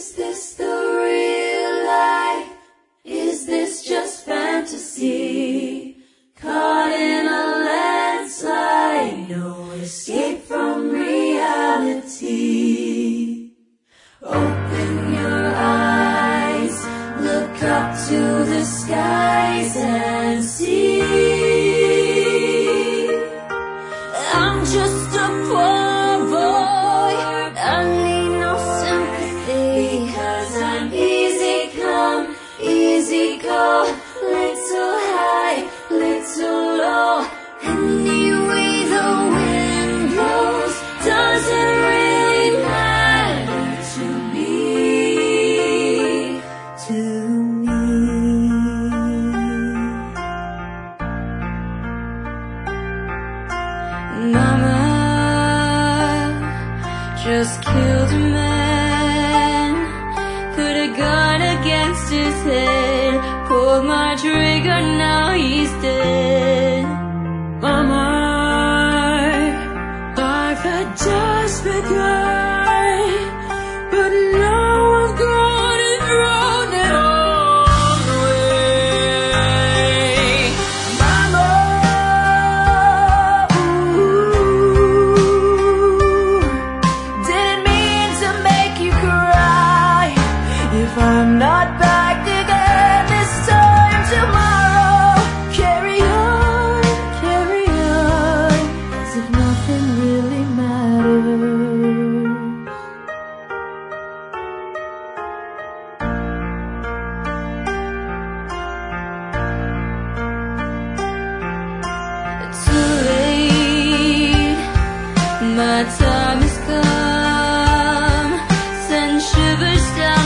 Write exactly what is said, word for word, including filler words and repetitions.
Is this the real life? Is this just fantasy? Caught in a landslide, no escape from reality. Open your eyes, look up to the skies and see. I'm just a poor boy, I need no sympathy, 'cause I'm easy come, easy go, little high, little low. Any way the wind blows doesn't really matter to me, to me. Mama just killed a man, put a gun against his head, pulled my trigger, now he's dead. Mama, life had just begun, but now I've grown and thrown it all away. Mama, ooh, didn't mean to make you cry. If I'm not back again this time tomorrow, carry on, carry on, as if nothing really matters. Too late, my time has come, send shivers down